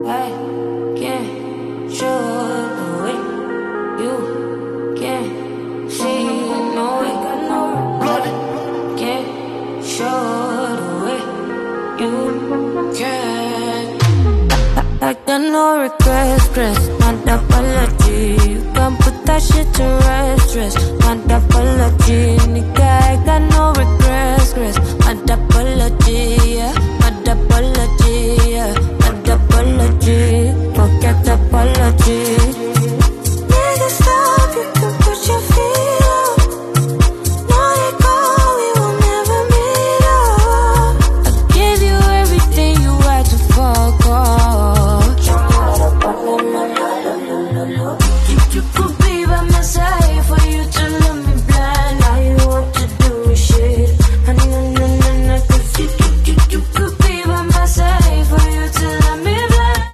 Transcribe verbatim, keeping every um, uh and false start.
I can't show the way you can see. No way, got no regret. Can't show the way you can. I, I, I got no regrets, stress, not apology. You can put that shit to rest, stress, not apology. Nigga, I got no regrets.